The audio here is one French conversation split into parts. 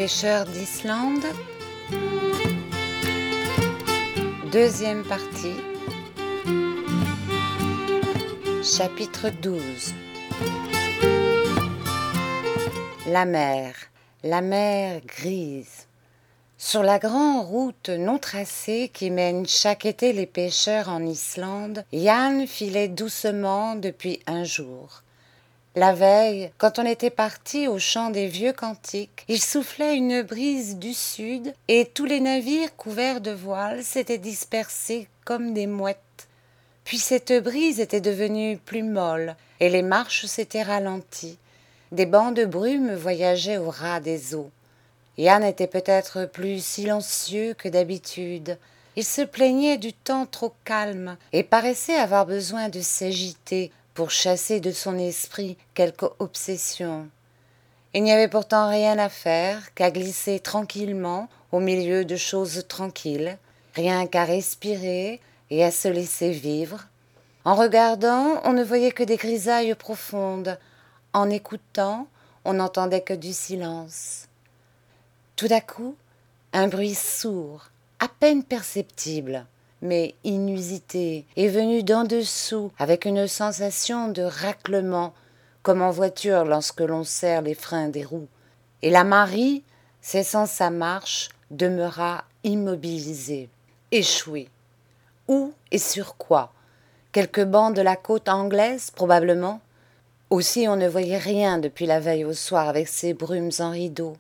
pêcheurs d'Islande. Deuxième partie. Chapitre 12. La mer grise. Sur la grande route non tracée qui mène chaque été les pêcheurs en Islande, Jan filait doucement depuis un jour. La veille, quand on était parti au chant des vieux cantiques, il soufflait une brise du sud et tous les navires couverts de voiles s'étaient dispersés comme des mouettes. Puis cette brise était devenue plus molle et les marches s'étaient ralenties. Des bancs de brume voyageaient au ras des eaux. Jan était peut-être plus silencieux que d'habitude. Il se plaignait du temps trop calme et paraissait avoir besoin de s'agiter pour chasser de son esprit quelque obsession. Il n'y avait pourtant rien à faire qu'à glisser tranquillement au milieu de choses tranquilles, rien qu'à respirer et à se laisser vivre. En regardant, on ne voyait que des grisailles profondes. En écoutant, on n'entendait que du silence. Tout à coup, un bruit sourd, à peine perceptible, mais inusité, est venu d'en dessous avec une sensation de raclement, comme en voiture lorsque l'on serre les freins des roues. Et la Marie, cessant sa marche, demeura immobilisée, échouée. Où et sur quoi? Quelques bancs de la côte anglaise, probablement. Aussi on ne voyait rien depuis la veille au soir avec ces brumes en rideaux.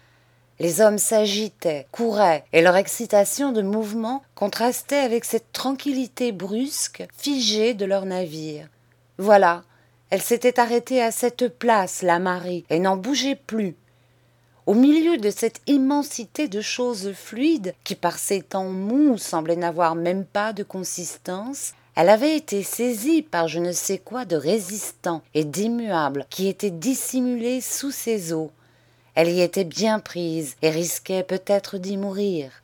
Les hommes s'agitaient, couraient, et leur excitation de mouvement contrastait avec cette tranquillité brusque, figée de leur navire. Voilà, elle s'était arrêtée à cette place, la Marie, et n'en bougeait plus. Au milieu de cette immensité de choses fluides, qui par ces temps mous semblaient n'avoir même pas de consistance, elle avait été saisie par je ne sais quoi de résistant et d'immuable qui était dissimulé sous ses eaux. Elle y était bien prise et risquait peut-être d'y mourir.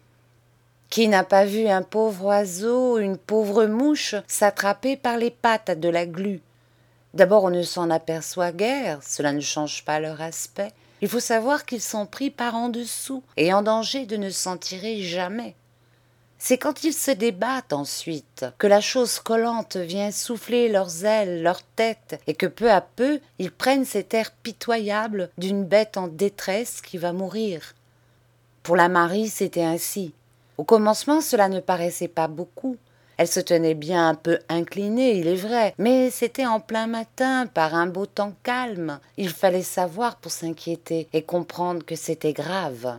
Qui n'a pas vu un pauvre oiseau, une pauvre mouche s'attraper par les pattes de la glu? D'abord on ne s'en aperçoit guère, cela ne change pas leur aspect. Il faut savoir qu'ils sont pris par en dessous et en danger de ne s'en tirer jamais. C'est quand ils se débattent ensuite que la chose collante vient souffler leurs ailes, leurs têtes, et que peu à peu ils prennent cet air pitoyable d'une bête en détresse qui va mourir. Pour la Marie, c'était ainsi. Au commencement, cela ne paraissait pas beaucoup. Elle se tenait bien un peu inclinée, il est vrai, mais c'était en plein matin, par un beau temps calme. Il fallait savoir pour s'inquiéter et comprendre que c'était grave.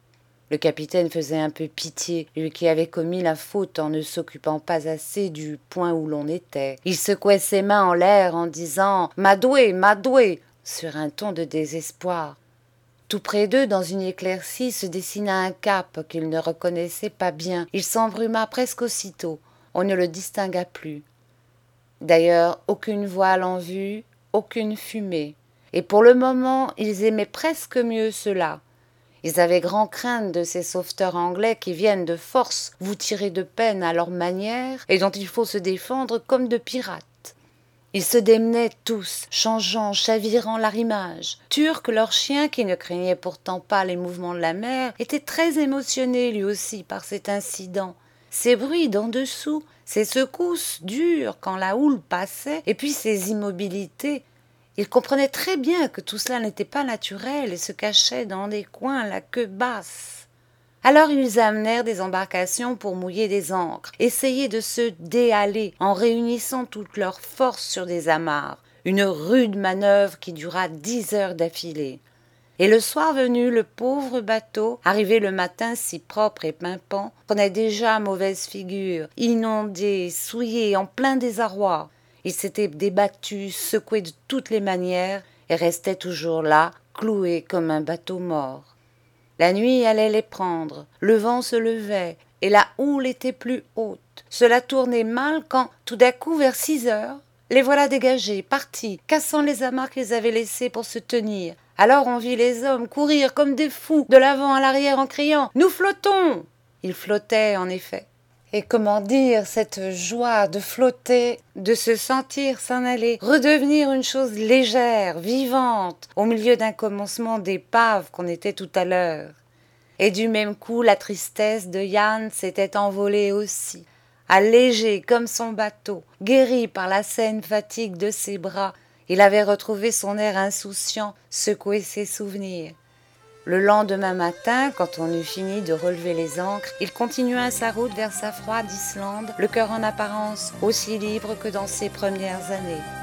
Le capitaine faisait un peu pitié, lui qui avait commis la faute en ne s'occupant pas assez du point où l'on était. Il secouait ses mains en l'air en disant « Madoué, Madoué !» sur un ton de désespoir. Tout près d'eux, dans une éclaircie, se dessina un cap qu'il ne reconnaissait pas bien. Il s'embruma presque aussitôt. On ne le distingua plus. D'ailleurs, aucune voile en vue, aucune fumée. Et pour le moment, ils aimaient presque mieux cela. Ils avaient grand crainte de ces sauveteurs anglais qui viennent de force vous tirer de peine à leur manière et dont il faut se défendre comme de pirates. Ils se démenaient tous, changeant, chavirant l'arrimage. Turc, leur chien, qui ne craignait pourtant pas les mouvements de la mer, était très émotionné lui aussi par cet incident. Ces bruits d'en dessous, ces secousses dures quand la houle passait, et puis ces immobilités. Il comprenait très bien que tout cela n'était pas naturel et se cachait dans des coins la queue basse. Alors ils amenèrent des embarcations pour mouiller des ancres, essayer de se déhaler en réunissant toutes leurs forces sur des amarres, une rude manœuvre qui dura 10 heures d'affilée. Et le soir venu, le pauvre bateau, arrivé le matin si propre et pimpant, prenait déjà mauvaise figure, inondé, souillé, en plein désarroi. Il s'était débattu, secoué de toutes les manières, et restait toujours là, cloué comme un bateau mort. La nuit allait les prendre, le vent se levait, et la houle était plus haute. Cela tournait mal quand, tout d'un coup, vers 6 heures, les voilà dégagés, partis, cassant les amarres qu'ils avaient laissées pour se tenir. Alors on vit les hommes courir comme des fous, de l'avant à l'arrière en criant « Nous flottons !» Ils flottaient, en effet. Et comment dire cette joie de flotter, de se sentir s'en aller, redevenir une chose légère, vivante, au milieu d'un commencement d'épave qu'on était tout à l'heure. Et du même coup, la tristesse de Yann s'était envolée aussi, allégé comme son bateau, guéri par la saine fatigue de ses bras. Il avait retrouvé son air insouciant, secoué ses souvenirs. Le lendemain matin, quand on eut fini de relever les ancres, il continua sa route vers sa froide Islande, le cœur en apparence aussi libre que dans ses premières années.